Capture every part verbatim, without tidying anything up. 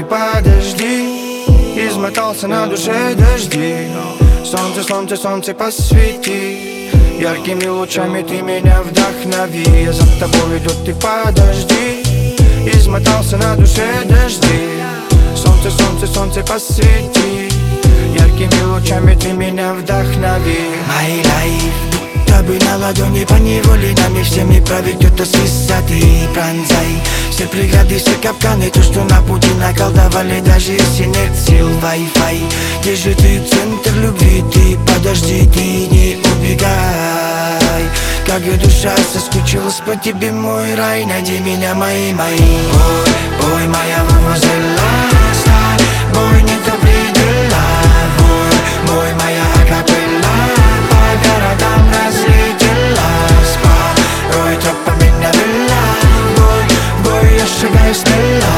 подожди. Измотался на душе дожди. Солнце, солнце, солнце посвети. Яркими лучами ты меня вдохнови. Я за тобой иду, ты подожди. Измотался на душе дожди. Солнце, солнце, солнце посвети. Яркими лучами ты меня вдохнови. My life будто бы на ладони, по неволе нами всеми правит кто-то с высоты. Пронзай все преграды, все капканы, то, что на пути наколдовали, даже если нет сил. Wi-Fi, где же ты, центр любви, ты подожди, ты не убегай. Как и душа соскучилась по тебе, мой рай, найди меня, мои, мои. Бой, бой, моя мамазелла, бой, не то предела. Бой, бой, моя акапелла, по городам разлетелась. Порой тропами навела. Бой, бой, я шагаю смело.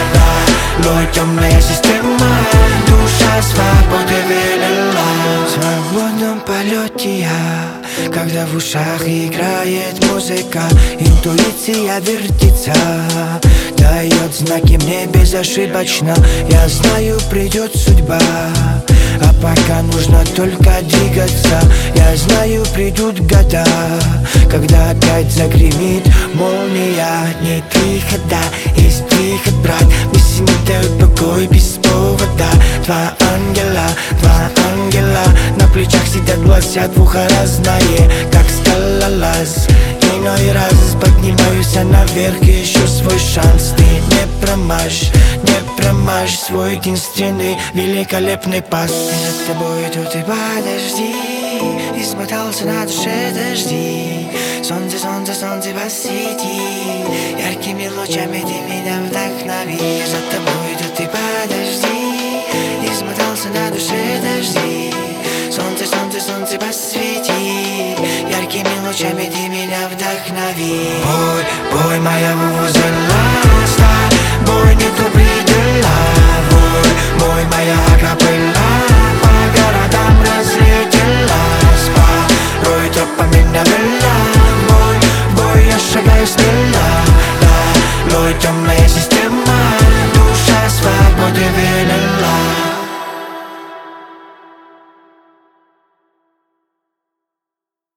Да, лой, темная система, душа свободы велела. В свободном полете я, когда в ушах играет музыка, интуиция вертится, дает знаки мне безошибочно. Я знаю, придет судьба, а пока нужно только двигаться. Я знаю, придут года, когда опять загремит молния. Нет выхода, есть выход, брат. Мысли не дают покой без повода. Два ангела, два ангела на плечах сидят, глазят в ухо разное, как скалолаз. Иной раз поднимаюсь наверх, ищу свой шанс. Ты не промажь, не промажь свой единственный великолепный пас. Я за тобой иду, ты подожди. Измотался на душе дожди. Солнце, солнце, солнце посвети. Яркими лучами ты меня вдохнови. Я за тобой иду, ты подожди. Измотался на душе дожди. Солнце, солнце, солнце посвети. Яркими лучами ты меня вдохнови. Бой, бой, моя музыка, бой, не